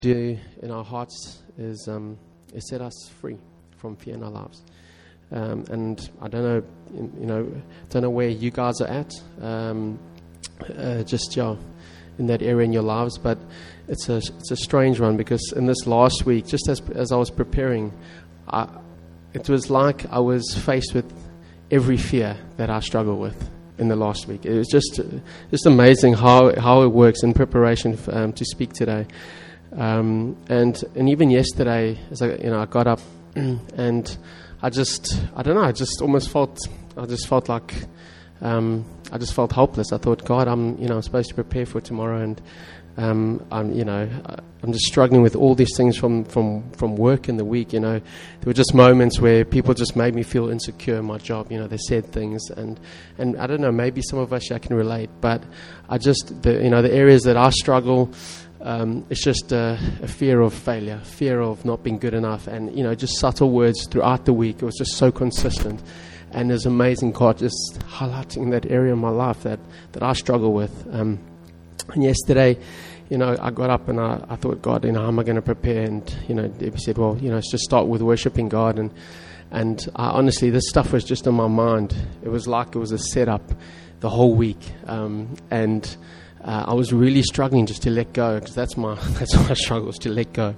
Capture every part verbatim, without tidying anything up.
do in our hearts is um, is set us free from fear in our lives. Um, and I don't know, you know, don't know where you guys are at, um, uh, just yeah, in that area in your lives. But it's a it's a strange one, because in this last week, just as as I was preparing, I, it was like I was faced with every fear that I struggle with in the last week. It was just just amazing how how it works in preparation for, um, to speak today. Um, and and even yesterday, as I you know I got up and I just I don't know I just almost felt I just felt like um, I just felt hopeless. I thought, God, I'm you know I'm supposed to prepare for tomorrow, and um, I'm you know I'm just struggling with all these things from, from, from work in the week. You know, there were just moments where people just made me feel insecure in my job. You know, they said things, and, and I don't know, maybe some of us I can relate, but I just the you know the areas that I struggle. Um, it's just a, a fear of failure, fear of not being good enough, and you know, just subtle words throughout the week. It was just so consistent, and it's amazing God just highlighting that area in my life that, that I struggle with. Um, and yesterday, you know, I got up and I, I thought, God, you know, how am I going to prepare? And you know, Debbie said, well, you know, let's just start with worshiping God. And and I, honestly, this stuff was just in my mind. It was like it was a setup the whole week, um, and. Uh, I was really struggling just to let go, because that's my that's my struggle, is to let go.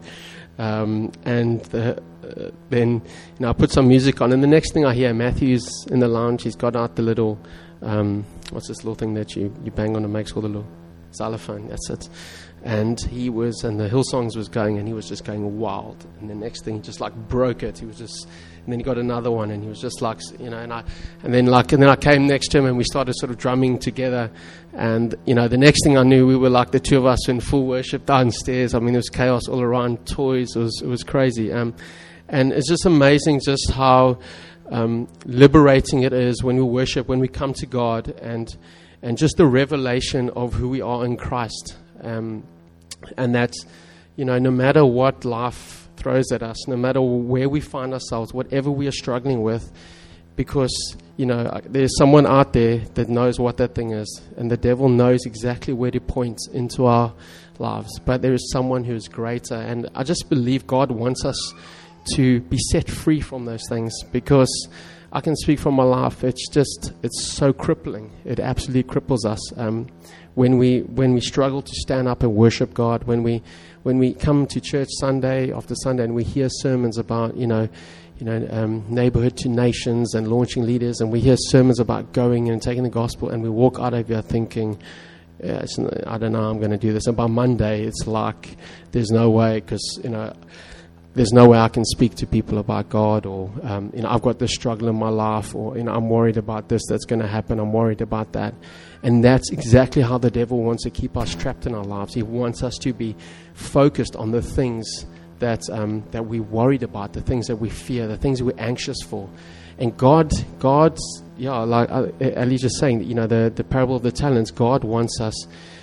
Um, and the, uh, then you know I put some music on, and the next thing I hear, Matthew's in the lounge. He's got out the little um, what's this little thing that you, you bang on and makes all the little xylophone. That's it. And he was, and the Hillsongs was going, and he was just going wild. And the next thing, he just like broke it. He was just, and then he got another one, and he was just like, you know, and I, and then like, and then I came next to him, and we started sort of drumming together. And you know, the next thing I knew, we were like the two of us in full worship downstairs. I mean, there was chaos all around, toys. It was it was crazy. Um, and it's just amazing just how um, liberating it is when we worship, when we come to God, and and just the revelation of who we are in Christ. Um, and that, you know, no matter what life throws at us, no matter where we find ourselves, whatever we are struggling with, because, you know, there's someone out there that knows what that thing is, and the devil knows exactly where to point into our lives. But there is someone who is greater, and I just believe God wants us to be set free from those things, because I can speak from my life. It's just, it's so crippling. It absolutely cripples us. Um, when we when we struggle to stand up and worship God, when we when we come to church Sunday after Sunday and we hear sermons about, you know, you know, um, neighborhood to nations and launching leaders, and we hear sermons about going and taking the gospel, and we walk out of here thinking, yeah, it's, I don't know, I'm going to do this. And by Monday, it's like there's no way, because, you know, there's no way I can speak to people about God, or, um, you know, I've got this struggle in my life, or, you know, I'm worried about this that's going to happen. I'm worried about that. And that's exactly how the devil wants to keep us trapped in our lives. He wants us to be focused on the things that um, that we're worried about, the things that we fear, the things that we're anxious for. And God, God's, yeah, like uh, Ali's just saying, you know, the, the parable of the talents, God wants us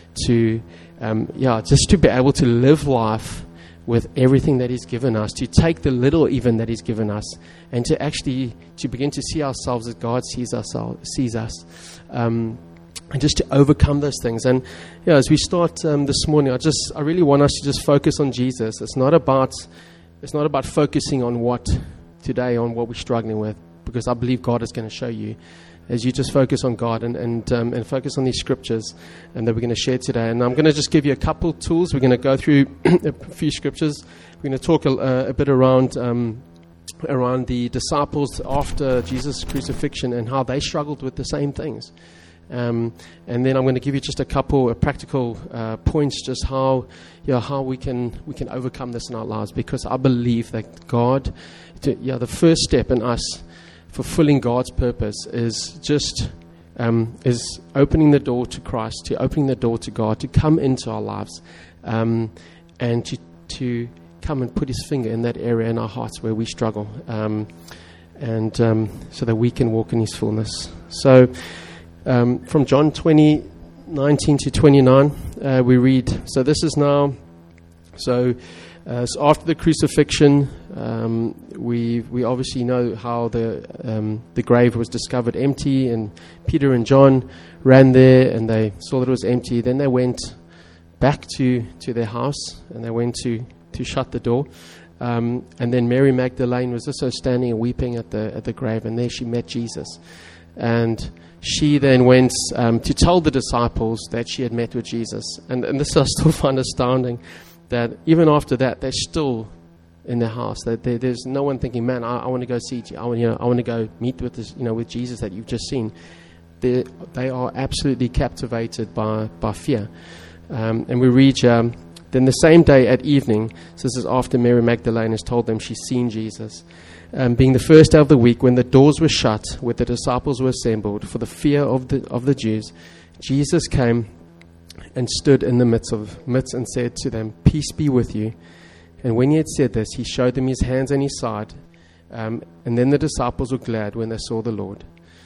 to, um, yeah, just to be able to live life with everything that He's given us, to take the little even that He's given us, and to actually to begin to see ourselves as God sees us, sees us, um, and just to overcome those things. And yeah, as we start um, this morning, I just I really want us to just focus on Jesus. It's not about it's not about focusing on what today on what we're struggling with, because I believe God is going to show you as you just focus on God and and um, and focus on these scriptures, and that we're going to share today. And I'm going to just give you a couple tools. We're going to go through a few scriptures. We're going to talk a, a bit around um, around the disciples after Jesus' crucifixion and how they struggled with the same things. Um, and then I'm going to give you just a couple of practical uh, points, just how, you know, how we can we can overcome this in our lives. Because I believe that God, to, yeah, the first step in us fulfilling God's purpose is just um, is opening the door to Christ, to opening the door to God, to come into our lives, um, and to to come and put His finger in that area in our hearts where we struggle, um, and um, so that we can walk in His fullness. So. Um, from John twenty, nineteen to twenty-nine, uh, we read, so this is now, so, uh, so after the crucifixion, um, we we obviously know how the um, the grave was discovered empty, and Peter and John ran there, and they saw that it was empty. Then they went back to, to their house, and they went to, to shut the door. Um, and then Mary Magdalene was also standing and weeping at the at the grave, and there she met Jesus. And she then went um, to tell the disciples that she had met with Jesus. And, and this I still find astounding, that even after that, they're still in their house. That there, there's no one thinking, "Man, I, I want to go see. I want, you know, I want to go meet with this, you know, with Jesus that you've just seen." They they are absolutely captivated by by fear. Um, and we read. Um, Then the same day at evening, so this is after Mary Magdalene has told them she's seen Jesus, um, being the first day of the week, when the doors were shut, where the disciples were assembled for the fear of the of the Jews, Jesus came and stood in the midst of midst and said to them, "Peace be with you." And when he had said this, he showed them his hands and his side. Um, and then the disciples were glad when they saw the Lord.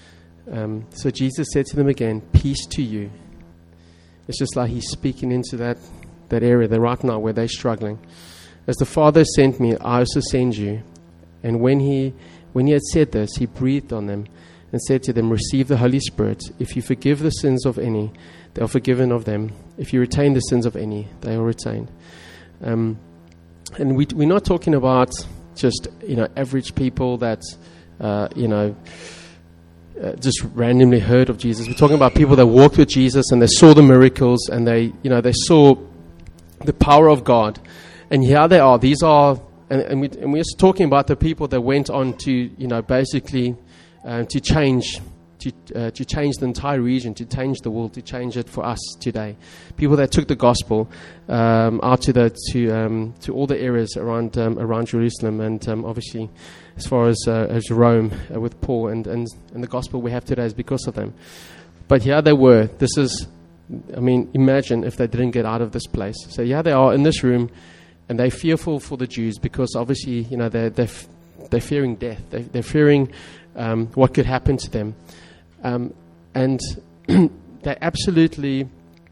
Um, so Jesus said to them again, "Peace to you." It's just like he's speaking into that. that area there right now where they're struggling. "As the Father sent me, I also send you." And when he when he had said this, he breathed on them and said to them, "Receive the Holy Spirit. If you forgive the sins of any, they are forgiven of them. If you retain the sins of any, they are retained." Um, and we, we're not talking about just, you know, average people that, uh, you know, Uh, just randomly heard of Jesus. We're talking about people that walked with Jesus and they saw the miracles, and they, you know, they saw the power of God. And here they are. These are, and, and, we, and we're talking about the people that went on to, you know, basically uh, to change, to uh, to change the entire region, to change the world, to change it for us today. People that took the gospel um, out to the to um, to all the areas around um, around Jerusalem, and um, obviously as far as uh, as Rome uh, with Paul, and, and and the gospel we have today is because of them. But here they were. This is, I mean, imagine if they didn't get out of this place. So yeah, they are in this room, and they're fearful for the Jews because obviously, you know, they're they're, f- they're fearing death. They're, they're fearing um, what could happen to them, um, and they're absolutely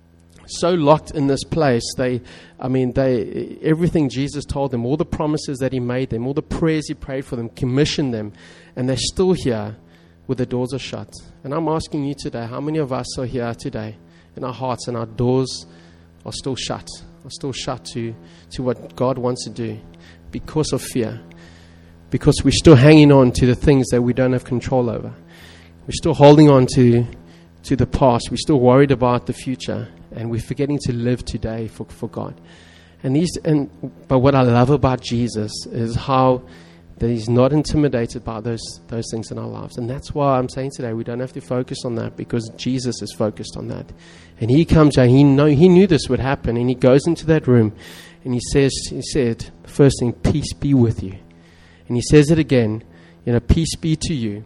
so locked in this place. They, I mean, they everything Jesus told them, all the promises that he made them, all the prayers he prayed for them, commissioned them, and they're still here with the doors are shut. And I'm asking you today, how many of us are here today in our hearts and our doors are still shut, are still shut to, to what God wants to do because of fear, because we're still hanging on to the things that we don't have control over. We're still holding on to to the past. We're still worried about the future, and we're forgetting to live today for, for God. And these, and but what I love about Jesus is how that he's not intimidated by those those things in our lives. And that's why I'm saying today we don't have to focus on that, because Jesus is focused on that. And he comes out, he know he knew this would happen, and he goes into that room and he says, he said, the first thing, "Peace be with you." And he says it again, you know, "Peace be to you."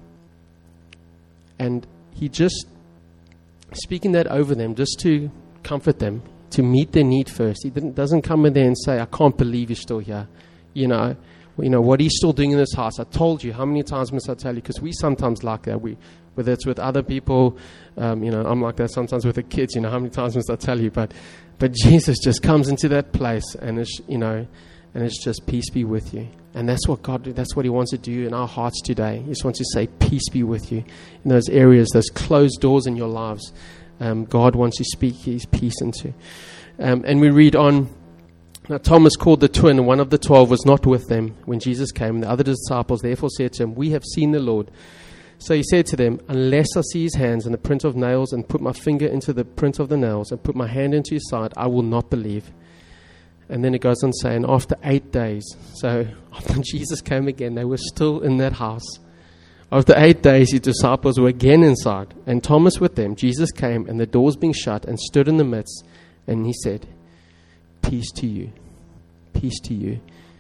And he just speaking that over them just to comfort them, to meet their need first. He didn't, doesn't come in there and say, "I can't believe you're still here. You know, you know what are you still doing in this house? I told you. How many times must I tell you?" Because we sometimes like that. We, whether it's with other people, um, you know, I'm like that sometimes with the kids. You know, how many times must I tell you? But, but Jesus just comes into that place, and it's, you know, and it's just, "Peace be with you." And that's what God, that's what he wants to do in our hearts today. He just wants to say, "Peace be with you." In those areas, those closed doors in your lives, um, God wants to speak his peace into. Um, and we read on, now Thomas, called the twin, one of the twelve, was not with them when Jesus came. The other disciples therefore said to him, "We have seen the Lord." So he said to them, "Unless I see his hands and the print of nails, and put my finger into the print of the nails, and put my hand into his side, I will not believe." And then it goes on saying, after eight days, so after Jesus came again, they were still in that house. After eight days, his disciples were again inside, and Thomas with them. Jesus came, and the doors being shut, and stood in the midst, and he said, "Peace to you, peace to you."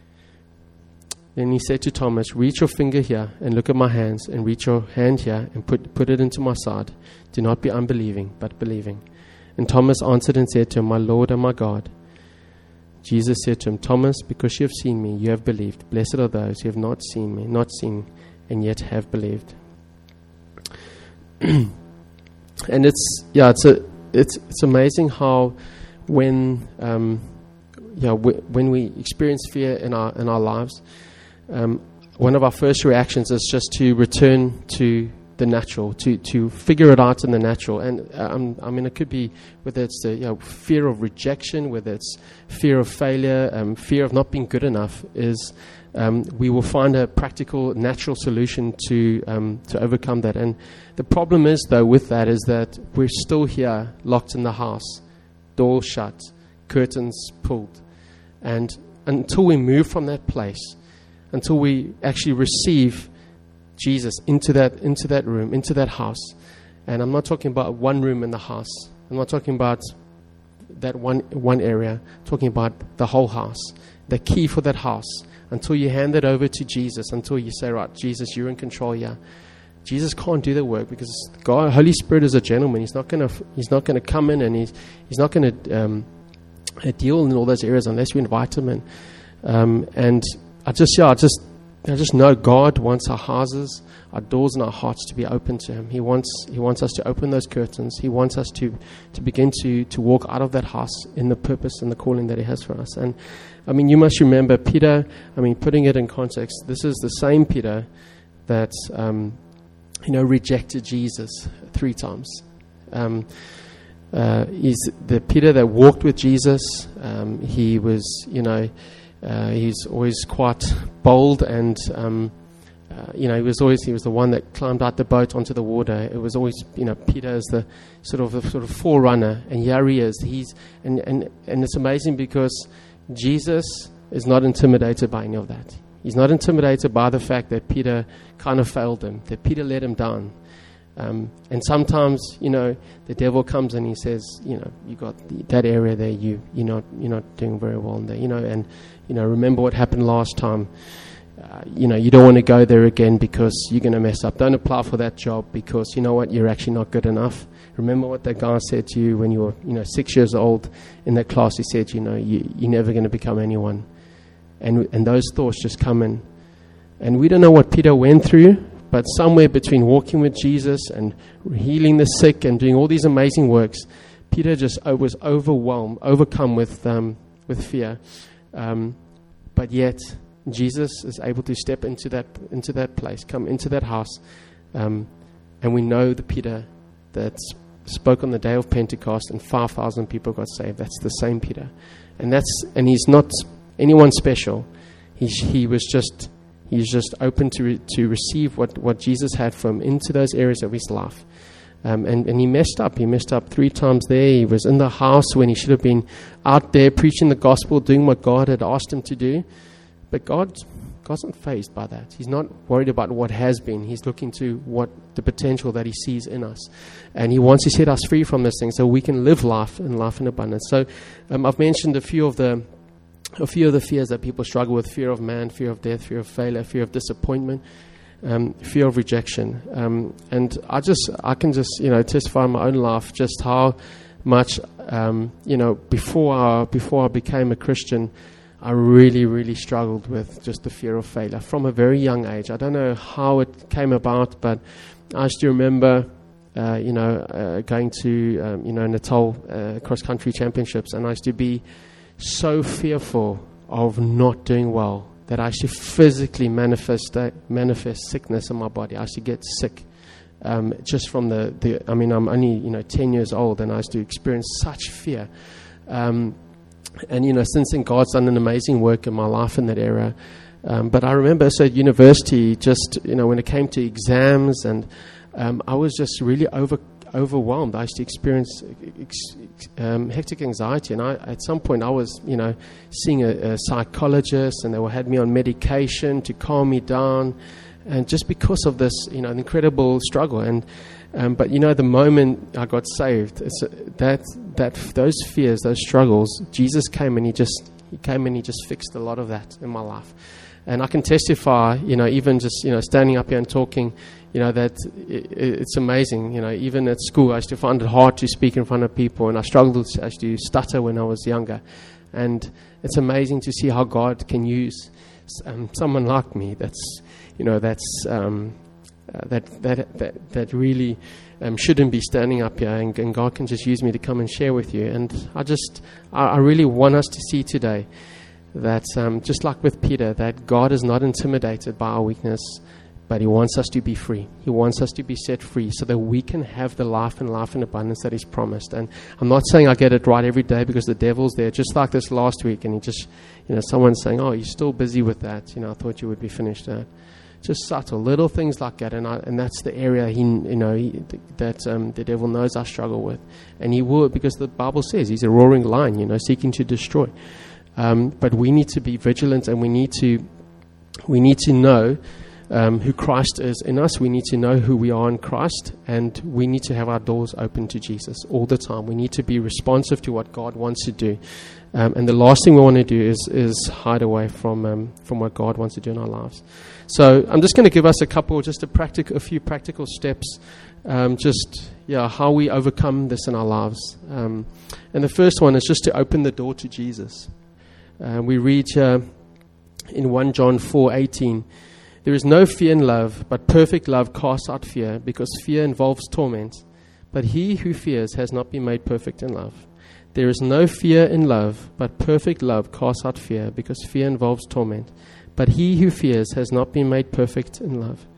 Then he said to Thomas, "Reach your finger here, and look at my hands, and reach your hand here, and put, put it into my side. Do not be unbelieving, but believing." And Thomas answered and said to him, "My Lord and my God." Jesus said to him, "Thomas, because you have seen me, you have believed. Blessed are those who have not seen me, not seen, and yet have believed." And it's yeah, it's a it's it's amazing how when um, yeah w- when we experience fear in our in our lives, um, one of our first reactions is just to return to the natural, to, to figure it out in the natural. And um, I mean, it could be whether it's the you know, fear of rejection, whether it's fear of failure, um, fear of not being good enough, is um, we will find a practical, natural solution to um, to overcome that. And the problem is, though, with that is that we're still here, locked in the house, door shut, curtains pulled. And until we move from that place, until we actually receive Jesus into that into that room, into that house. And I'm not talking about one room in the house. I'm not talking about that one one area. I'm talking about the whole house. The key for that house. Until you hand it over to Jesus, until you say, right, Jesus, you're in control here. Jesus can't do the work because God, Holy Spirit is a gentleman. He's not gonna He's not gonna come in and he's He's not gonna um, deal in all those areas unless we invite him in. Um, and I just yeah, I just I just know God wants our houses, our doors and our hearts to be open to him. He wants He wants us to open those curtains. He wants us to, to begin to, to walk out of that house in the purpose and the calling that he has for us. And I mean, you must remember Peter, I mean, putting it in context, this is the same Peter that, um, you know, rejected Jesus three times. Um, uh, he's the Peter that walked with Jesus. Um, he was, you know, Uh, he's always quite bold, and um, uh, you know he was always he was the one that climbed out the boat onto the water. It was always you know Peter is the sort of the sort of forerunner, and here he is. He's and, and and it's amazing because Jesus is not intimidated by any of that. He's not intimidated by the fact that Peter kind of failed him, that Peter let him down. Um, and sometimes, you know, the devil comes and he says, you know, you got the, that area there, you you're not you're not doing very well in there, you know, and you know, remember what happened last time. Uh, you know, you don't want to go there again because you're going to mess up. Don't apply for that job because you know what, you're actually not good enough. Remember what that guy said to you when you were, you know, six years old in that class. He said, you know, you, you're never going to become anyone. And and those thoughts just come in, and we don't know what Peter went through. But somewhere between walking with Jesus and healing the sick and doing all these amazing works, Peter just was overwhelmed, overcome with um, with fear. Um, but yet, Jesus is able to step into that into that place, come into that house, um, and we know the Peter that spoke on the day of Pentecost and five thousand people got saved. That's the same Peter, and that's and he's not anyone special. He he was just. He's just open to re- to receive what, what Jesus had for him into those areas of his life. Um, and, and he messed up. He messed up three times there. He was in the house when he should have been out there preaching the gospel, doing what God had asked him to do. But God, God's not fazed by that. He's not worried about what has been. He's looking to what the potential that he sees in us. And he wants to set us free from this thing so we can live life and life in abundance. So um, I've mentioned a few of the A few of the fears that people struggle with: fear of man, fear of death, fear of failure, fear of disappointment, um, fear of rejection. Um, and I just, I can just, you know, testify in my own life just how much, um, you know, before I, before I became a Christian, I really, really struggled with just the fear of failure from a very young age. I don't know how it came about, but I used to remember, uh, you know, uh, going to, um, you know, Natal uh, cross-country championships, and I used to be so fearful of not doing well that I used to physically manifest uh, manifest sickness in my body. I used to get sick um, just from the, the, I mean, I'm only, you know, ten years old, and I used to experience such fear. Um, and, you know, since then, God's done an amazing work in my life in that area. Um, but I remember, so at university, just, you know, when it came to exams, and um, I was just really over overwhelmed. I used to experience ex- um, hectic anxiety, and I, at some point I was, you know, seeing a, a psychologist, and they were, had me on medication to calm me down, and just because of this, you know, an incredible struggle. And um, but you know, the moment I got saved, it's, uh, that that those fears, those struggles, Jesus came and he just he came and he just fixed a lot of that in my life. And I can testify, you know, even just, you know, standing up here and talking, you know, that it, it's amazing. You know, even at school, I used to find it hard to speak in front of people, and I struggled to actually stutter when I was younger. And it's amazing to see how God can use um, someone like me that's, you know, that's um, uh, that, that that that really um, shouldn't be standing up here, and, and God can just use me to come and share with you. And I just, I, I really want us to see today that um, just like with Peter, that God is not intimidated by our weakness, but he wants us to be free. He wants us to be set free so that we can have the life and life in abundance that he's promised. And I'm not saying I get it right every day, because the devil's there, just like this last week. And he just, you know, someone's saying, oh, you're still busy with that. You know, I thought you would be finished there. Just subtle, little things like that. And I, and that's the area, he, you know, he, that um, the devil knows I struggle with. And he will, because the Bible says he's a roaring lion, you know, seeking to destroy. Um, but we need to be vigilant, and we need to, we need to know Um, who Christ is in us. We need to know who we are in Christ, and we need to have our doors open to Jesus all the time. We need to be responsive to what God wants to do. Um, and the last thing we want to do is is hide away from um, from what God wants to do in our lives. So I'm just going to give us a couple, just a practical, a few practical steps, um, just yeah, how we overcome this in our lives. Um, and the first one is just to open the door to Jesus. Uh, we read uh, in First John four eighteen. There is no fear in love, but perfect love casts out fear, because fear involves torment. But he who fears has not been made perfect in love. There is no fear in love, but perfect love casts out fear, because fear involves torment. But he who fears has not been made perfect in love.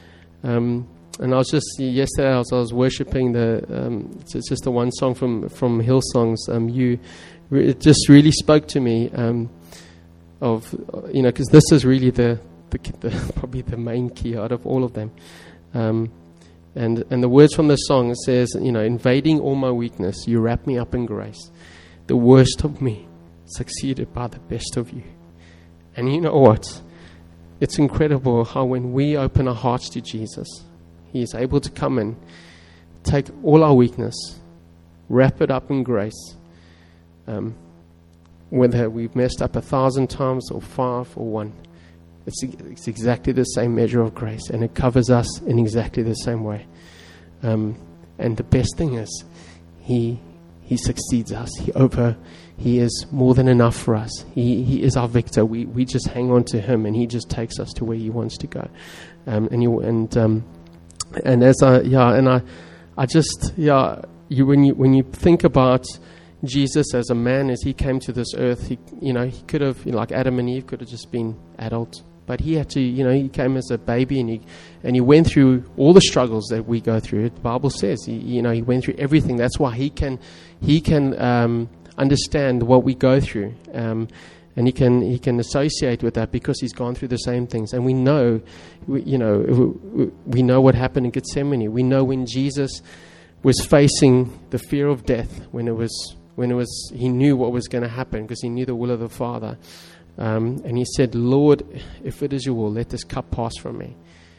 Um, and I was just, yesterday I was, I was worshiping the, um, it's, it's just the one song from, from Hillsongs, um, you, it just really spoke to me, um, of, you know, because this is really the, The, the, probably the main key out of all of them. Um, and and the words from the song, it says, you know, invading all my weakness, you wrap me up in grace. The worst of me succeeded by the best of you. And you know what? It's incredible how when we open our hearts to Jesus, he is able to come in, take all our weakness, wrap it up in grace. Um, whether we've messed up a thousand times or five or one, It's, it's exactly the same measure of grace, and it covers us in exactly the same way. Um, and the best thing is, he he succeeds us. He over, he is more than enough for us. He he is our victor. We we just hang on to him, and he just takes us to where he wants to go. Um, and you and um, and as I yeah, and I I just yeah, you when you when you think about Jesus as a man, as he came to this earth, he you know he could have, you know, like Adam and Eve, could have just been adult. But he had to, you know, he came as a baby, and he and he went through all the struggles that we go through. The Bible says, he, you know, he went through everything. That's why he can, he can um, understand what we go through, um, and he can he can associate with that, because he's gone through the same things. And we know, we, you know, we, we know what happened in Gethsemane. We know when Jesus was facing the fear of death, when it was when it was he knew what was going to happen, because he knew the will of the Father. Um, and he said, Lord, if it is your will, let this cup pass from me.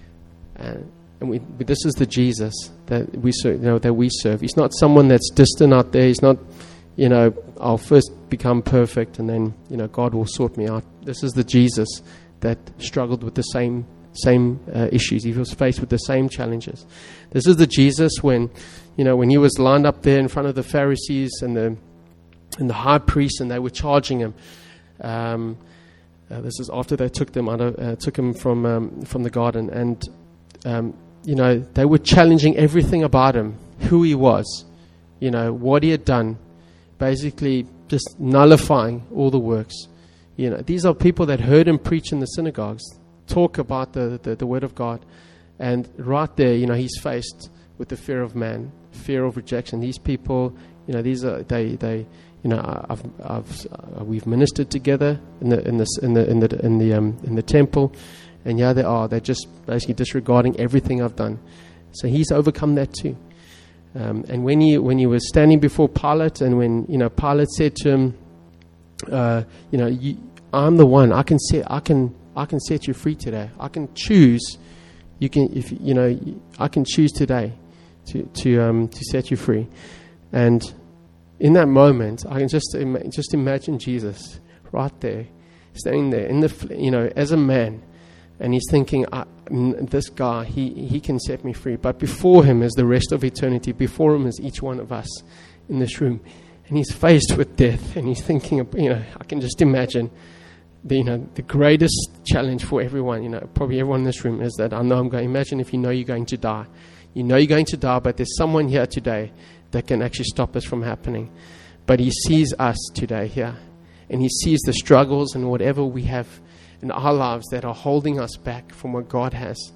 Uh, and we, but this is the Jesus that we serve, you know, that we serve. He's not someone that's distant out there. He's not, you know, I'll first become perfect and then, you know, God will sort me out. This is the Jesus that struggled with the same same uh, issues. He was faced with the same challenges. This is the Jesus when, you know, when he was lined up there in front of the Pharisees and the and the high priests, and they were charging him. Um, Uh, this is after they took them out of, uh, took him from um, from the garden, and um, you know they were challenging everything about him, who he was, you know what he had done, basically just nullifying all the works. You know, these are people that heard him preach in the synagogues, talk about the, the the word of God, and right there, you know, he's faced with the fear of man, fear of rejection. These people, you know, these are they they. You know, I've, I've, uh, we've ministered together in the in the in the in the in the um, in the temple, and yeah, they are. They're just basically disregarding everything I've done. So he's overcome that too. Um, and when he when he was standing before Pilate, and when you know Pilate said to him, uh, you know, you, I'm the one. I can set I can I can set you free today. I can choose. You can if you know I can choose today to to um, to set you free, and. In that moment, I can just ima- just imagine Jesus right there, standing there in the you know as a man, and he's thinking, I, n- "This guy, he he can set me free." But before him is the rest of eternity. Before him is each one of us in this room, and he's faced with death, and he's thinking, of, you know, I can just imagine, the you know the greatest challenge for everyone, you know, probably everyone in this room, is that I know I'm going. Imagine if you know you're going to die, you know you're going to die, but there's someone here today that can actually stop us from happening. But he sees us today here, and he sees the struggles and whatever we have in our lives that are holding us back from what God has.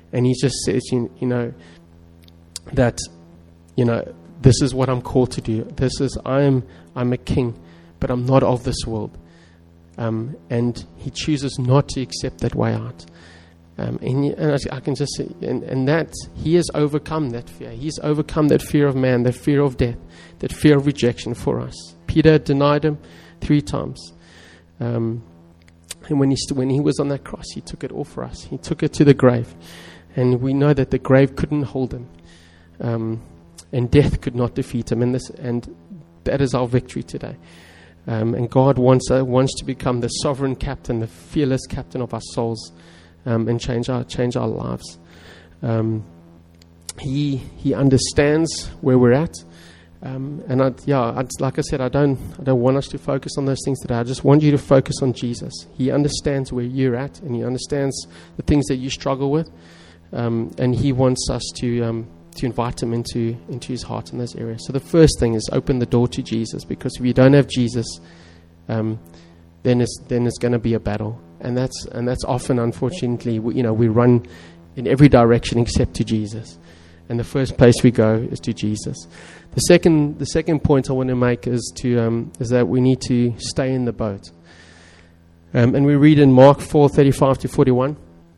And he just says, you, you know, that, you know, this is what I'm called to do. This is, I am, I'm a king, but I'm not of this world. Um, and he chooses not to accept that way out. Um, and, and I, I can just say, and, and that, he has overcome that fear. He's overcome that fear of man, that fear of death, that fear of rejection for us. Peter denied him three times. Um, and when he, st- when he was on that cross, he took it all for us. He took it to the grave. And we know that the grave couldn't hold him. Um, and death could not defeat him. And, this, and that is our victory today. Um, and God wants uh, wants to become the sovereign captain, the fearless captain of our souls, um, and change our change our lives. Um, he he understands where we're at, um, and I, yeah, I, like I said, I don't I don't want us to focus on those things today. I just want you to focus on Jesus. He understands where you're at, and he understands the things that you struggle with, um, and he wants us to. Um, to invite him into into his heart in those areas. So the first thing is open the door to Jesus, because if you don't have Jesus, um, then it's then it's going to be a battle, and that's and that's often, unfortunately, we, you know, we run in every direction except to Jesus, and the first place we go is to Jesus. The second the second point I want to make is to um, is that we need to stay in the boat, um, and we read in Mark four thirty-five to forty-one.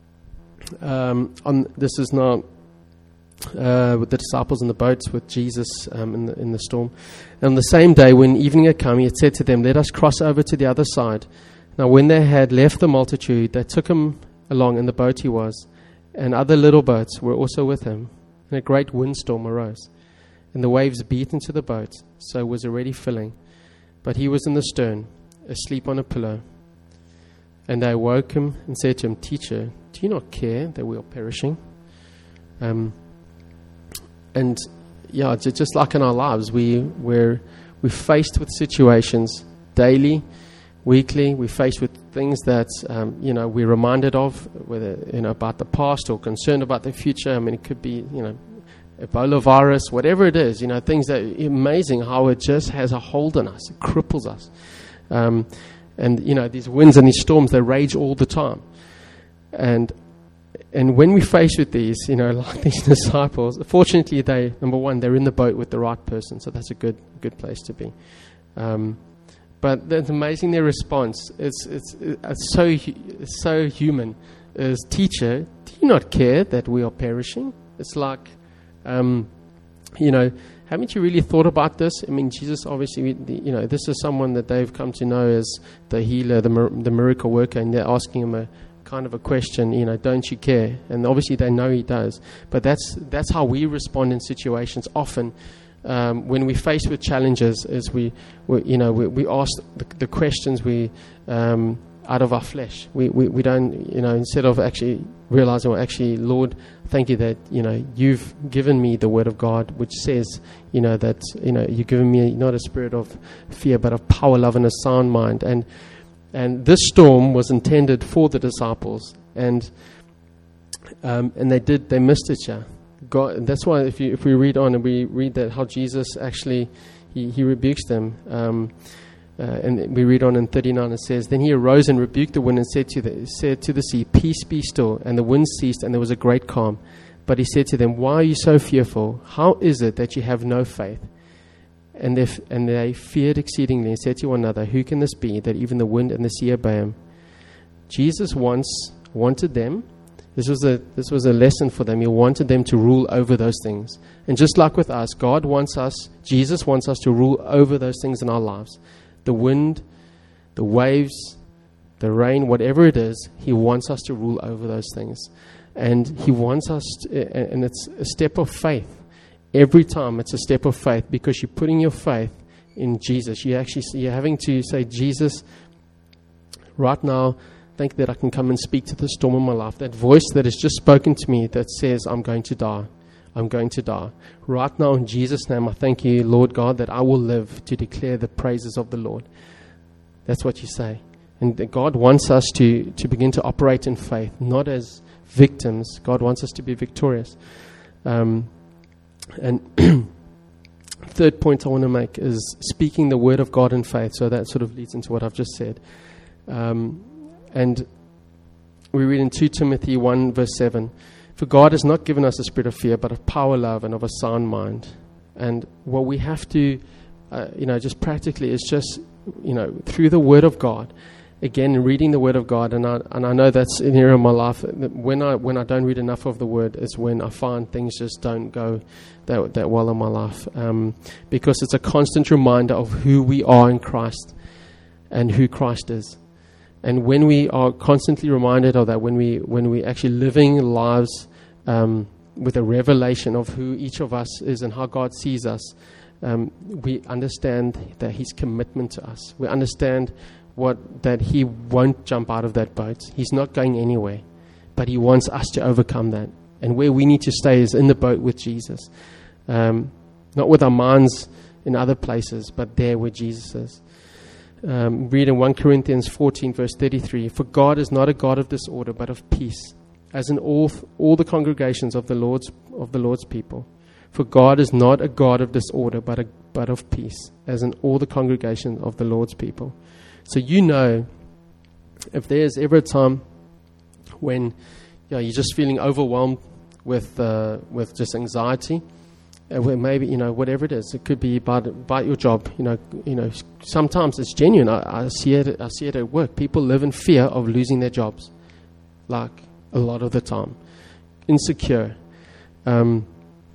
Um, on this is not. Uh, with the disciples in the boats with Jesus um, in the in the storm. And on the same day, when evening had come, he had said to them, "Let us cross over to the other side." Now when they had left the multitude, they took him along in the boat he was, and other little boats were also with him. And a great windstorm arose, and the waves beat into the boat, so it was already filling. But he was in the stern, asleep on a pillow. And they awoke him and said to him, "Teacher, do you not care that we are perishing?" Um And yeah, just like in our lives, we we're we're faced with situations daily, weekly. We're faced with things that um, you know we're reminded of, whether you know about the past or concerned about the future. I mean, it could be you know Ebola virus, whatever it is. You know, things that amazing how it just has a hold on us, it cripples us. Um, and you know, these winds and these storms, they rage all the time, and. And when we face with these, you know, like these disciples, fortunately, they number one, they're in the boat with the right person, so that's a good, good place to be. Um, but it's amazing their response. It's it's, it's so it's so human. Is teacher, do you not care that we are perishing? It's like, um, you know, haven't you really thought about this? I mean, Jesus, obviously, you know, this is someone that they've come to know as the healer, the the miracle worker, and they're asking him a. Kind of a question, you know, don't you care? And obviously they know he does. But that's that's how we respond in situations. Often, um, when we face with challenges, is we, we you know, we, we ask the, the questions we um, out of our flesh. We, we we don't, you know, instead of actually realizing, well, actually, Lord, thank you that you know you've given me the Word of God, which says, you know, that you know you've given me not a spirit of fear, but of power, love, and a sound mind. And And this storm was intended for the disciples, and um, and they did they missed it. Yeah, God. That's why if you if we read on and we read that how Jesus actually he, he rebukes them, um, uh, and we read on in thirty-nine. It says, "Then he arose and rebuked the wind and said to the said to the sea, 'Peace, be still.' And the wind ceased, and there was a great calm. But he said to them, 'Why are you so fearful? How is it that you have no faith?' And they, f- and they feared exceedingly and said to one another, 'Who can this be, that even the wind and the sea obey him?'" Jesus once wanted them. This was a this was a lesson for them. He wanted them to rule over those things. And just like with us, God wants us, Jesus wants us to rule over those things in our lives. The wind, the waves, the rain, whatever it is, he wants us to rule over those things. And he wants us, to, and it's a step of faith. Every time it's a step of faith, because you're putting your faith in Jesus. You actually, you're having to say, "Jesus, right now, thank you that I can come and speak to the storm in my life. That voice that has just spoken to me that says, I'm going to die. I'm going to die. Right now, in Jesus' name, I thank you, Lord God, that I will live to declare the praises of the Lord." That's what you say. And God wants us to, to begin to operate in faith, not as victims. God wants us to be victorious. Um, And third point I want to make is speaking the word of God in faith. So that sort of leads into what I've just said. Um, and we read in Second Timothy one verse seven, For God has not given us a spirit of fear, but of power, love, and of a sound mind. And what we have to, uh, you know, just practically is just, you know, through the Word of God, again, reading the Word of God. And I, and I know that's an area of my life. When I when I don't read enough of the Word is when I find things just don't go that, that well in my life. Um, because it's a constant reminder of who we are in Christ and who Christ is. And when we are constantly reminded of that, when we when we actually living lives um, with a revelation of who each of us is and how God sees us, um, we understand that His commitment to us. We understand what that He won't jump out of that boat. He's not going anywhere, but He wants us to overcome that. And where we need to stay is in the boat with Jesus, um, not with our minds in other places, but there where Jesus is. Um, read in First Corinthians fourteen, verse thirty-three. For God is not a God of disorder, but of peace, as in all all the congregations of the Lord's of the Lord's people. For God is not a God of disorder, but a, but of peace, as in all the congregations of the Lord's people. So you know, if there's ever a time when you know, you're just feeling overwhelmed with uh, with just anxiety. Where maybe, you know, whatever it is, it could be about, about your job. You know, you know. Sometimes it's genuine. I, I see it. I see it at work. People live in fear of losing their jobs, like a lot of the time. Insecure um,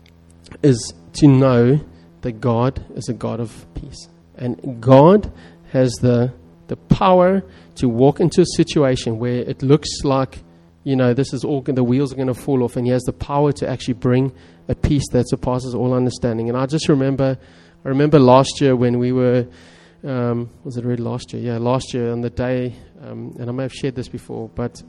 is to know that God is a God of peace, and God has the the power to walk into a situation where it looks like, you know, this is all, the wheels are going to fall off, and He has the power to actually bring a peace that surpasses all understanding. And I just remember, I remember last year when we were, um, was it really last year? Yeah, last year on the day, um, and I may have shared this before, but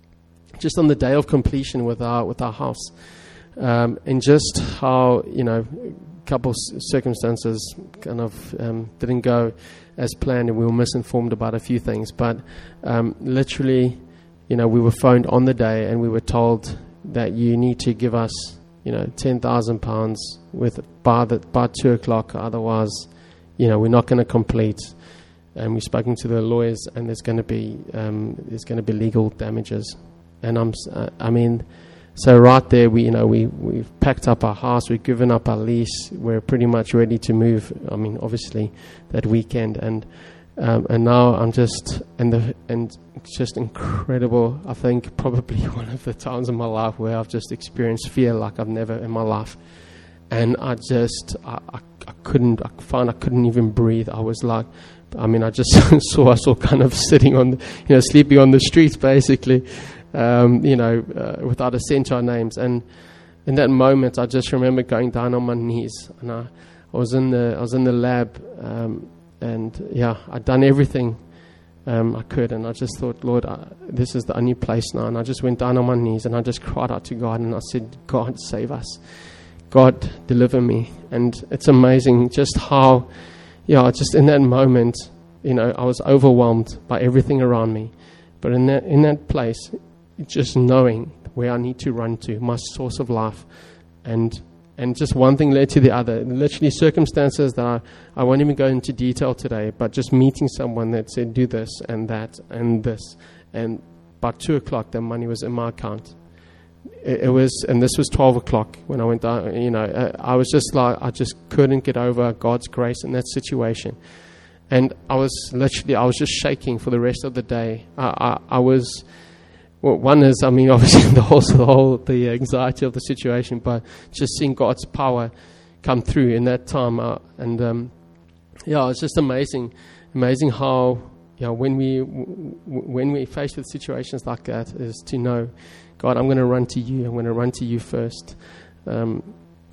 just on the day of completion with our with our house, um, and just how, you know, a couple of circumstances kind of um, didn't go as planned, and we were misinformed about a few things. But um, literally, you know, we were phoned on the day, and we were told that you need to give us, you know, ten thousand pounds with by the by two o'clock, otherwise, you know, we're not going to complete. And we've spoken to the lawyers, and there's going to be um, there's going to be legal damages. And I'm, uh, I mean, so right there, we, you know, we we've packed up our house, we've given up our lease, we're pretty much ready to move. I mean, obviously, that weekend, and um, and now I'm just and the and it's just incredible. I think probably one of the times in my life where I've just experienced fear like I've never in my life, and I just I, I, I couldn't I found I couldn't even breathe. I was like, I mean, I just saw us all kind of sitting on, the, you know, sleeping on the streets basically. Um, you know, uh, without a cent to our names. And in that moment, I just remember going down on my knees, and I, I was in the I was in the lab, um, and yeah, I'd done everything um, I could, and I just thought, Lord, I, this is the only place now. And I just went down on my knees, and I just cried out to God, and I said, God, save us, God, deliver me. And it's amazing just how, yeah, just in that moment, you know, I was overwhelmed by everything around me, but in that in that place, just knowing where I need to run to, my source of life, and and just one thing led to the other. Literally circumstances that I, I won't even go into detail today, but just meeting someone that said do this and that and this, and by two o'clock the money was in my account. It, it was, and this was twelve o'clock when I went down. You know, I, I was just like, I just couldn't get over God's grace in that situation, and I was literally, I was just shaking for the rest of the day. I, I, I was. Well, one is, I mean, obviously the whole, the whole, the anxiety of the situation, but just seeing God's power come through in that time, uh, and um, yeah, it's just amazing, amazing how, you know, when we w- when we faced with situations like that, is to know, God, I'm going to run to you. I'm going to run to you first. Um,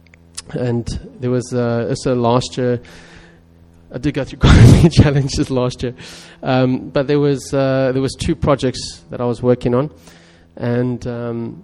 and there was uh, so last year. I did go through quite a few challenges last year, um, but there was uh, there was two projects that I was working on, and um,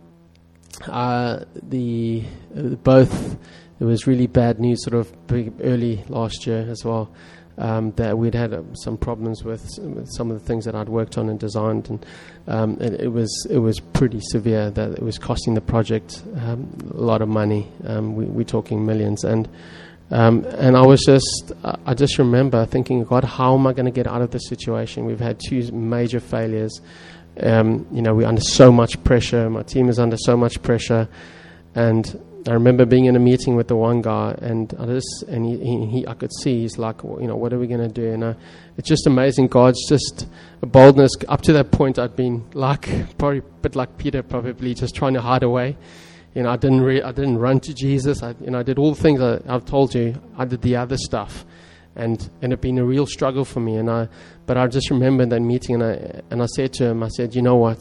uh, the uh, both there was really bad news sort of pretty early last year as well, um, that we'd had uh, some problems with, with some of the things that I'd worked on and designed, and um, it, it was it was pretty severe that it was costing the project um, a lot of money. Um, we, we're talking millions. And. Um, and I was just, I just remember thinking, God, how am I going to get out of this situation? We've had two major failures. um, you know, we're under so much pressure. My team is under so much pressure. And I remember being in a meeting with the one guy, and I just, and he, he, he I could see, he's like, well, you know, what are we going to do? And uh, it's just amazing. God's just a boldness. Up to that point, I'd been like, probably a bit like Peter, probably just trying to hide away. You know, I didn't re- I didn't run to Jesus. I, you know, I did all the things I, I've told you. I did the other stuff, and and it been a real struggle for me. And I, but I just remember that meeting, and I and I said to him, I said, you know what?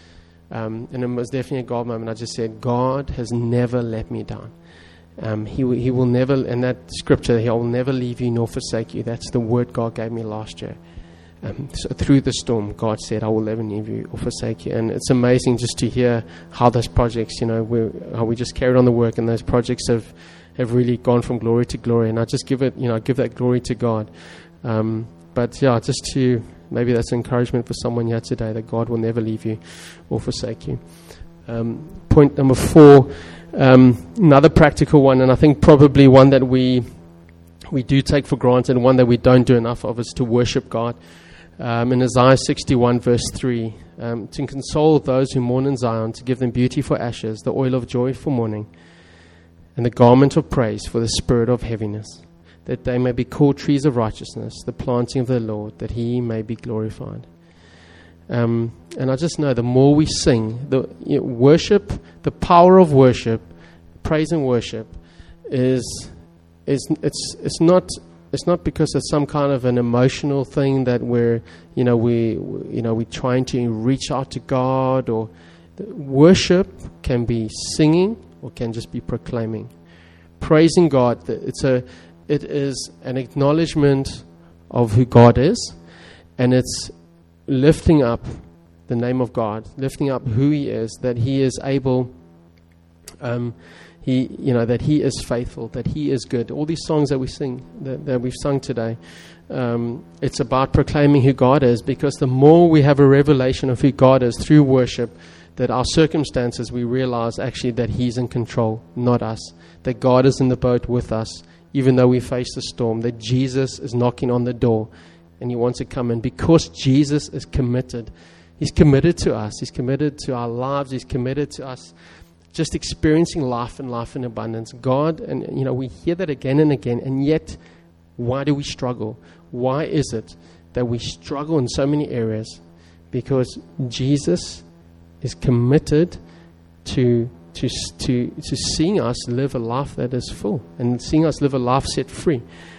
Um, and it was definitely a God moment. I just said, God has never let me down. Um, he He will never. And that scripture, He will never leave you nor forsake you. That's the word God gave me last year. Um, so through the storm, God said, I will never leave you or forsake you. And it's amazing just to hear how those projects, you know, we how we just carried on the work, and those projects have, have really gone from glory to glory. And I just give it, you know, give that glory to God. Um, but yeah, just to, maybe that's encouragement for someone here today, that God will never leave you or forsake you. Um, point number four, um, another practical one, and I think probably one that we we do take for granted, and one that we don't do enough of, is to worship God. Um, in Isaiah sixty-one, verse three, um, to console those who mourn in Zion, to give them beauty for ashes, the oil of joy for mourning, and the garment of praise for the spirit of heaviness, that they may be called trees of righteousness, the planting of the Lord, that He may be glorified. Um, and I just know the more we sing, the you know, worship, the power of worship, praise and worship, is is it's it's not. It's not because it's some kind of an emotional thing that we're, you know, we, you know, we're trying to reach out to God. Or worship can be singing, or can just be proclaiming, praising God. It's a, it is an acknowledgement of who God is, and it's lifting up the name of God, lifting up who He is, that He is able. Um, He, you know, that He is faithful, that He is good. All these songs that we sing, that, that we've sung today, um, it's about proclaiming who God is, because the more we have a revelation of who God is through worship, that our circumstances, we realize actually that He's in control, not us. That God is in the boat with us, even though we face the storm. That Jesus is knocking on the door, and He wants to come in, because Jesus is committed. He's committed to us. He's committed to our lives. He's committed to us just experiencing life and life in abundance. God, and you know, we hear that again and again, and yet, why do we struggle? Why is it that we struggle in so many areas? Because Jesus is committed to to to to seeing us live a life that is full, and seeing us live a life set free.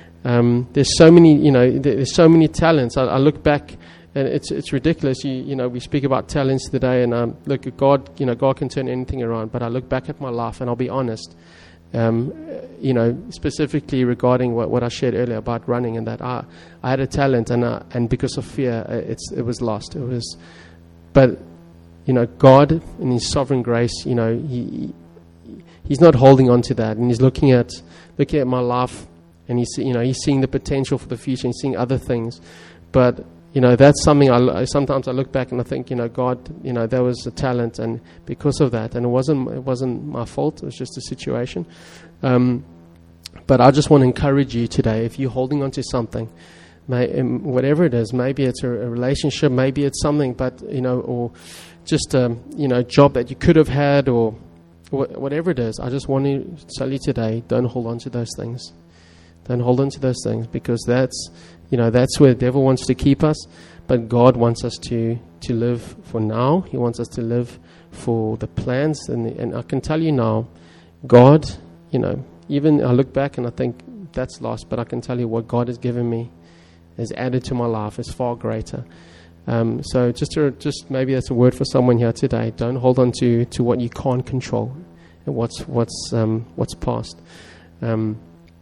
Um, there's so many, you know, there's so many talents. I, I look back. And it's it's ridiculous. You you know, we speak about talents today, and um, look, God, you know, God can turn anything around. But I look back at my life, and I'll be honest, um, you know, specifically regarding what, what I shared earlier about running, and that I I had a talent, and uh, and because of fear, it's it was lost. It was, but you know, God in His sovereign grace, you know, He He's not holding on to that, and He's looking at looking at my life, and He's you know He's seeing the potential for the future, and He's seeing other things, but. You know, that's something I sometimes I look back and I think, you know, God, you know, there was a talent, and because of that, and it wasn't it wasn't my fault. It was just a situation. Um, but I just want to encourage you today, if you're holding on to something, may, whatever it is, maybe it's a, a relationship, maybe it's something, but you know, or just a you know job that you could have had, or wh- whatever it is. I just want to tell you today, don't hold on to those things. Don't hold on to those things, because that's. You know, that's where the devil wants to keep us, but God wants us to, to live for now. He wants us to live for the plans. And, the, and I can tell you now, God, you know, even I look back and I think that's lost, but I can tell you what God has given me, has added to my life, is far greater. Um, so just to, just maybe that's a word for someone here today. Don't hold on to, to what you can't control and what's what's um, what's past. Um,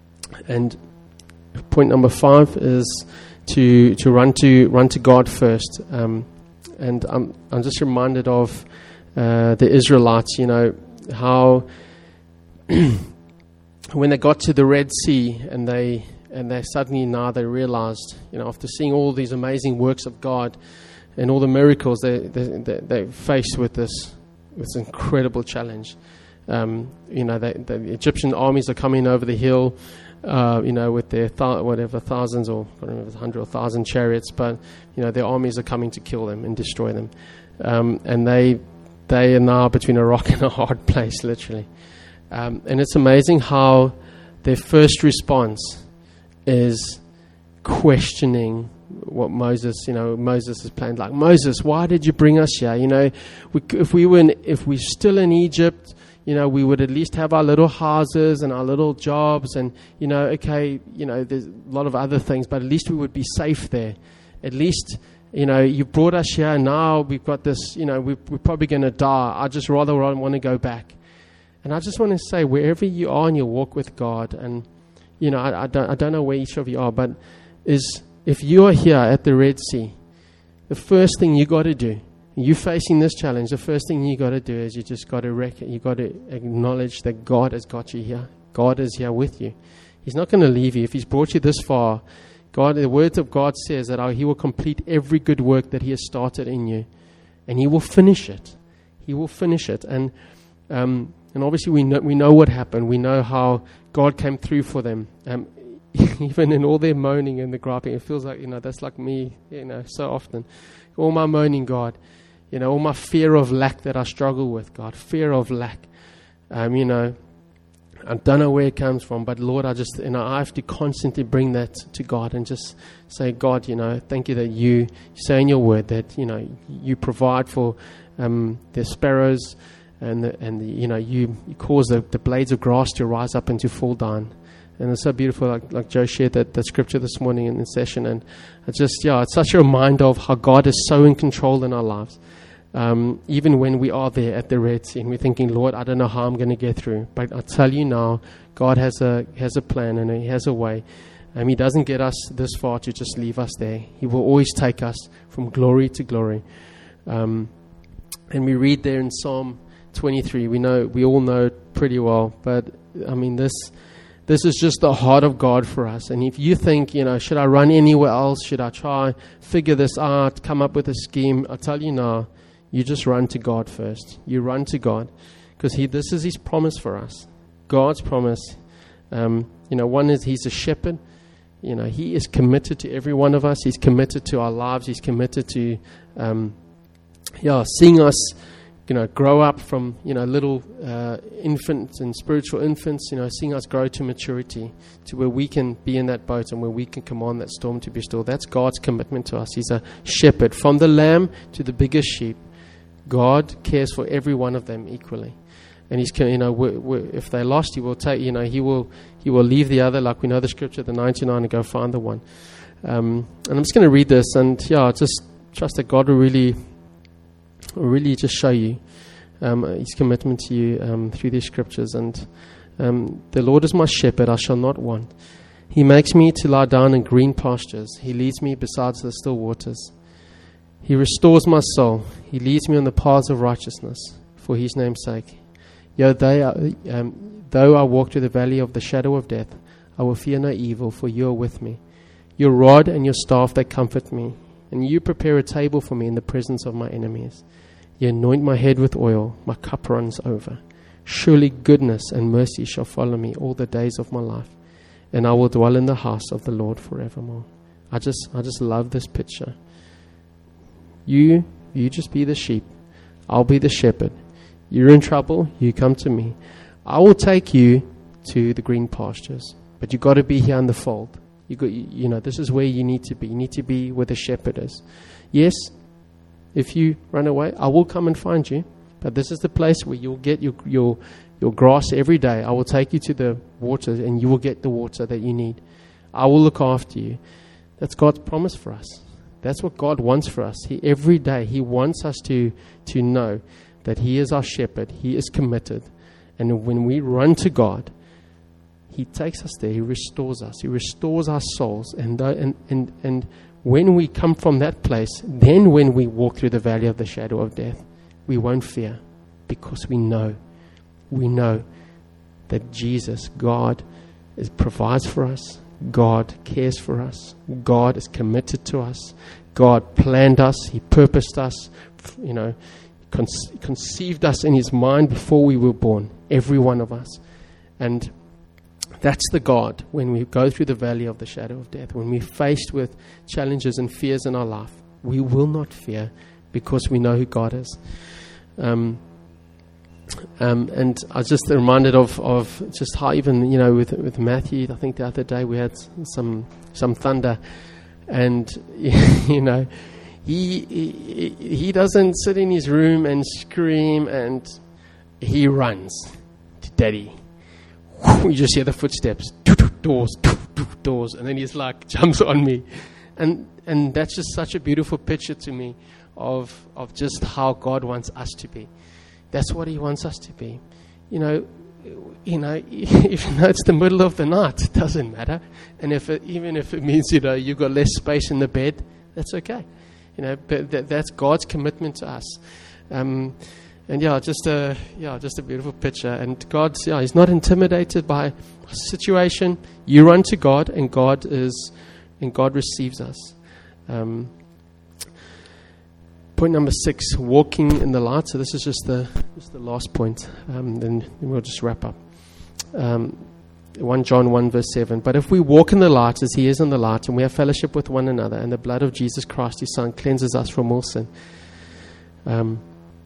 and Point number five is to to run to run to God first, um, and I'm I'm just reminded of uh, the Israelites. You know how when they got to the Red Sea, and they and they suddenly now they realized, you know, after seeing all these amazing works of God and all the miracles, they they they they're faced with this this incredible challenge. Um, you know, they, the Egyptian armies are coming over the hill. Uh, you know, with their th- whatever thousands or I don't know if it's hundred or thousand chariots, but you know their armies are coming to kill them and destroy them. um, and they they are now between a rock and a hard place, literally. Um, and it's amazing how their first response is questioning what Moses, you know, Moses has planned. Like, Moses, why did you bring us here? You know, we, if we were, in, if we're still in Egypt, you know, we would at least have our little houses and our little jobs, and you know, okay, you know, there's a lot of other things, but at least we would be safe there. At least, you know, you brought us here, and now we've got this. You know, we, we're probably going to die. I just rather want to go back. And I just want to say, wherever you are in your walk with God, and you know, I, I don't, I don't know where each of you are, but is if you are here at the Red Sea, the first thing you got to do, you facing this challenge, the first thing you got to do is you just got to rec- you got to acknowledge that God has got you here. God is here with you. He's not going to leave you. If He's brought you this far, God, the Word of God says that He will complete every good work that He has started in you, and He will finish it. He will finish it, and um, and obviously we know we know what happened. We know how God came through for them. Um, even in all their moaning and the griping, it feels like, you know, that's like me, you know, so often. All my moaning, God. You know, all my fear of lack that I struggle with, God, fear of lack. Um, you know, I don't know where it comes from, but Lord, I just, you know, I have to constantly bring that to God and just say, God, you know, thank you that you say in your word that, you know, you provide for um, the sparrows and, the, and the, you know, you, you cause the, the blades of grass to rise up and to fall down. And it's so beautiful, like, like Joe shared that, that scripture this morning in the session. And it's just, yeah, it's such a reminder of how God is so in control in our lives. Um, even when we are there at the Red Sea and we're thinking, Lord, I don't know how I'm going to get through. But I tell you now, God has a has a plan and He has a way. And He doesn't get us this far to just leave us there. He will always take us from glory to glory. Um, and we read there in Psalm twenty-three, we know, we all know it pretty well. But, I mean, this... This is just the heart of God for us. And if you think, you know, should I run anywhere else? Should I try figure this out, come up with a scheme? I tell you now, you just run to God first. You run to God because He. This is His promise for us. God's promise. Um, you know, one is He's a shepherd. You know, He is committed to every one of us. He's committed to our lives. He's committed to, um, yeah, seeing us, you know, grow up from, you know, little uh, infants and spiritual infants, you know, seeing us grow to maturity, to where we can be in that boat and where we can command that storm to be still. That's God's commitment to us. He's a shepherd. From the lamb to the biggest sheep, God cares for every one of them equally. And He's, you know, we're, we're, if they're lost, He will take, you know, He will He will leave the other, like we know the scripture, the ninety-nine, and go find the one. Um, and I'm just going to read this, and yeah, just trust that God will really... really just show you um, His commitment to you um, through these scriptures. And um, the Lord is my shepherd, I shall not want. He makes me to lie down in green pastures. He leads me beside the still waters. He restores my soul. He leads me on the paths of righteousness for His name's sake. Yea, they are, um, though I walk through the valley of the shadow of death, I will fear no evil, for you are with me. Your rod and your staff, they comfort me. And you prepare a table for me in the presence of my enemies. You anoint my head with oil, my cup runs over. Surely goodness and mercy shall follow me all the days of my life, and I will dwell in the house of the Lord forevermore. I just I just love this picture. You, you just be the sheep. I'll be the shepherd. You're in trouble, you come to me. I will take you to the green pastures, but you got to be here in the fold. You got, you, you know, this is where you need to be. You need to be where the shepherd is. Yes, if you run away, I will come and find you. But this is the place where you'll get your your your grass every day. I will take you to the water, and you will get the water that you need. I will look after you. That's God's promise for us. That's what God wants for us. He every day He wants us to to know that He is our shepherd. He is committed, and when we run to God, He takes us there. He restores us. He restores our souls, and uh, and and and. When we come from that place, then when we walk through the valley of the shadow of death, we won't fear, because we know, we know that Jesus, God, is, provides for us. God cares for us. God is committed to us. God planned us. He purposed us, you know, conce- conceived us in His mind before we were born, every one of us. And that's the God when we go through the valley of the shadow of death, when we're faced with challenges and fears in our life. We will not fear, because we know who God is. Um, um, and I was just reminded of, of just how even, you know, with with Matthew, I think the other day we had some some thunder, and you know, he he, he doesn't sit in his room and scream, and he runs to Daddy. You just hear the footsteps, doors, doors, and then he's like jumps on me, and and that's just such a beautiful picture to me of of just how God wants us to be. That's what He wants us to be. You know, you know, even though it's the middle of the night, it doesn't matter. And if it, even if it means, you know, you've got less space in the bed, that's okay. You know, but that, that's God's commitment to us. Um, and yeah, just a yeah, just a beautiful picture. And God, yeah, He's not intimidated by a situation. You run to God, and God is, and God receives us. Um, Point number six, walking in the light. So this is just the just the last point. Um, then, then we'll just wrap up. Um, First John one verse seven. But if we walk in the light as He is in the light, and we have fellowship with one another, and the blood of Jesus Christ, His Son, cleanses us from all sin. Um,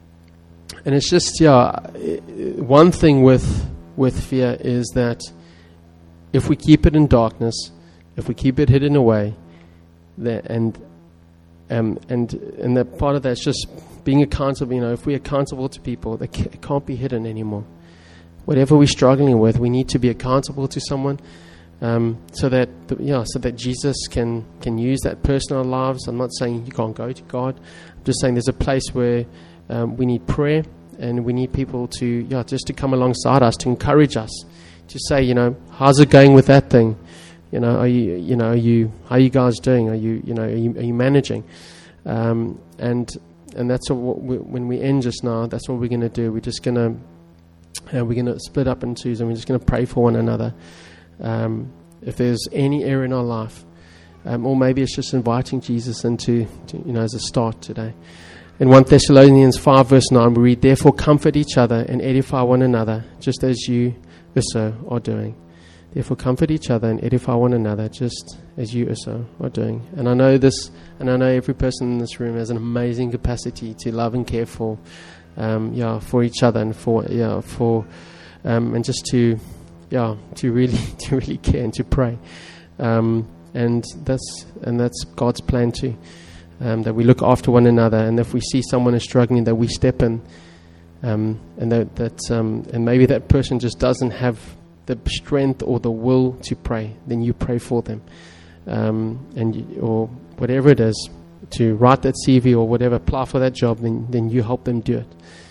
and it's just, yeah, one thing with with fear is that if we keep it in darkness, if we keep it hidden away, that and Um, and and that part of that's just being accountable. You know, if we're accountable to people, they ca- it can't be hidden anymore. Whatever we're struggling with, we need to be accountable to someone, um, so that the, yeah, so that Jesus can can use that person in our lives. I'm not saying you can't go to God. I'm just saying there's a place where um, we need prayer, and we need people to yeah just to come alongside us, to encourage us, to say, you know, how's it going with that thing? You know, are you, you know, are you, how are you guys doing? Are you, you know, are you, are you managing? Um, and and that's what we, when we end just now, that's what we're going to do. We're just going to, uh, we're going to split up in twos, and we're just going to pray for one another. Um, if there's any area in our life, um, or maybe it's just inviting Jesus into, to, you know, as a start today. In First Thessalonians five verse nine, we read, "Therefore comfort each other and edify one another, just as you also are doing." Therefore, comfort each other and edify one another, just as you also are doing. And I know this, and I know every person in this room has an amazing capacity to love and care for, um, yeah, for each other and for, yeah, for, um, and just to, yeah, to really, to really care and to pray. Um, and that's and that's God's plan too, um, that we look after one another, and if we see someone is struggling, that we step in, um, and that that um, and maybe that person just doesn't have the strength or the will to pray, then you pray for them, um, and you, or whatever it is, to write that C V or whatever, apply for that job, then then you help them do it,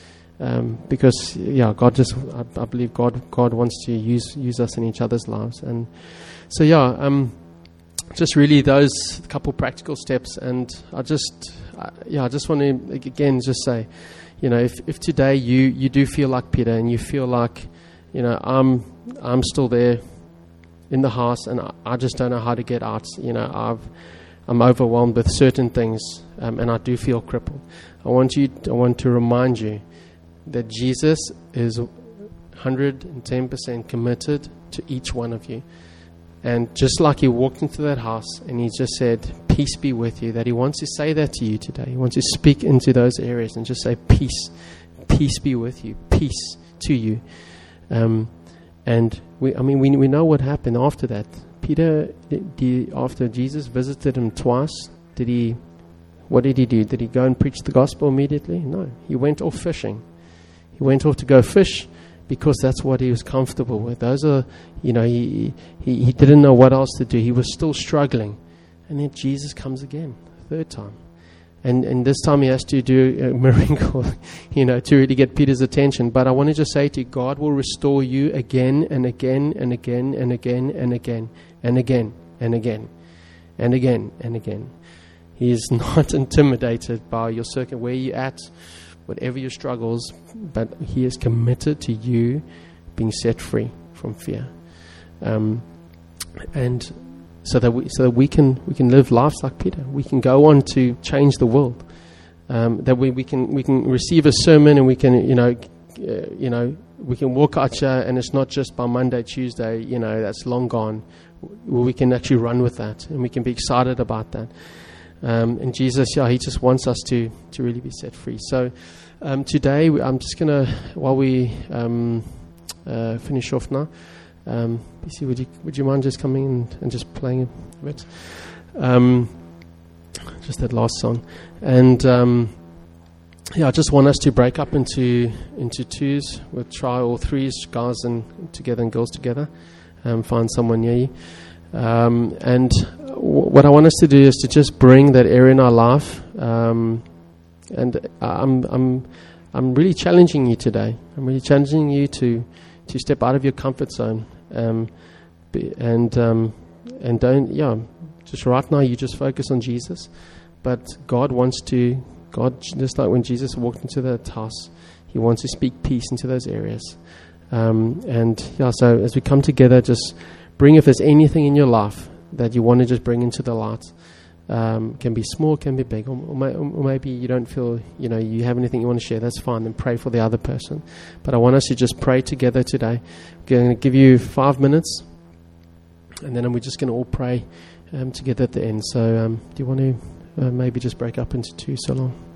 um, because yeah, God just I, I believe God God wants to use use us in each other's lives, and so yeah, um, just really those couple practical steps, and I just uh, yeah, I just want to again just say, you know, if if today you you do feel like Peter, and you feel like, you know, I'm I'm still there in the house, and I, I just don't know how to get out. You know, I've I'm overwhelmed with certain things, um, and I do feel crippled. I want you. I want to remind you that Jesus is one hundred ten percent committed to each one of you, and just like He walked into that house and He just said, "Peace be with you," that He wants to say that to you today. He wants to speak into those areas and just say, "Peace, peace be with you, peace to you." Um, and we, I mean, we we know what happened after that. Peter, did he, after Jesus visited him twice, did he? What did he do? Did he go and preach the gospel immediately? No, he went off fishing. He went off to go fish because that's what he was comfortable with. Those are, you know, he he he didn't know what else to do. He was still struggling, and then Jesus comes again, third time. And and this time he has to do a miracle, you know, to really get Peter's attention. But I want to just say to you, God will restore you again and again and again and again and again and again and again and again and again. He is not intimidated by your circuit, where you're at, whatever your struggles, but He is committed to you being set free from fear. Um, and So that we, so that we can we can live lives like Peter. We can go on to change the world. Um, that we, we can we can receive a sermon, and we can you know uh, you know we can walk out here, and it's not just by Monday, Tuesday. You know that's long gone. We can actually run with that, and we can be excited about that. Um, and Jesus, yeah, he just wants us to, to really be set free. So um, today, we, I'm just going to, while we um, uh, finish off now, um, B C, would you, would you mind just coming and, and just playing a bit? Um, just that last song. And um, yeah, I just want us to break up into into twos. We'll try all threes, guys and together and girls together. Um, find someone near you. Um, and w- what I want us to do is to just bring that area in our life. Um, and I'm I'm I'm really challenging you today. I'm really challenging you to to step out of your comfort zone. Um, be, and um, and don't yeah. Just right now, you just focus on Jesus. But God wants to, God, just like when Jesus walked into that house, he wants to speak peace into those areas. Um, and yeah, so as we come together, just bring, if there's anything in your life that you want to just bring into the light. Um, can be small, can be big, or, or, may, or maybe you don't feel, you know, you have anything you want to share, that's fine, and pray for the other person. But I want us to just pray together today. I'm going to give you five minutes, and then we're just going to all pray Um, together at the end. So um, do you want to uh, maybe just break up into two so long?